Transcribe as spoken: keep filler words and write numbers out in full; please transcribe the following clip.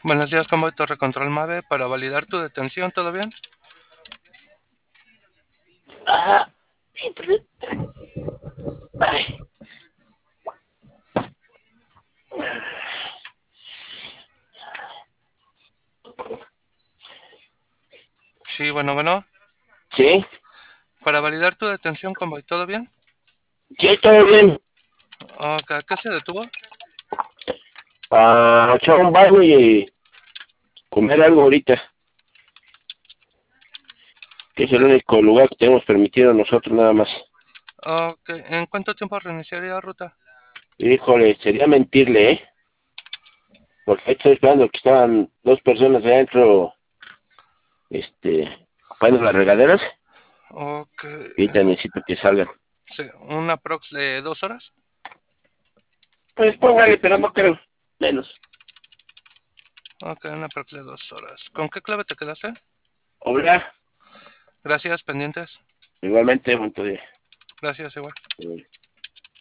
Buenos días, Convoy Torre Control Mave. Para validar tu detención, ¿todo bien? Ah, ay. Sí, bueno, bueno. Sí, Para validar tu detención, Convoy, ¿todo bien? sí, todo bien. Ok, ¿qué se detuvo? Ah, echar un baño y comer algo ahorita, que es el único lugar que tenemos permitido nosotros nada más. Ok, ¿en cuánto tiempo reiniciaría ruta? Híjole, sería mentirle, ¿eh? Porque estoy esperando que estaban dos personas adentro, este, ocupando las regaderas, Ok, y ahorita necesito que salgan. sí, ¿una prox de dos horas? Pues póngale, pero no creo, menos. Ok, una prox de dos horas. ¿Con qué clave te quedaste? Obra, Gracias, pendientes. igualmente, buen día. Gracias, igual.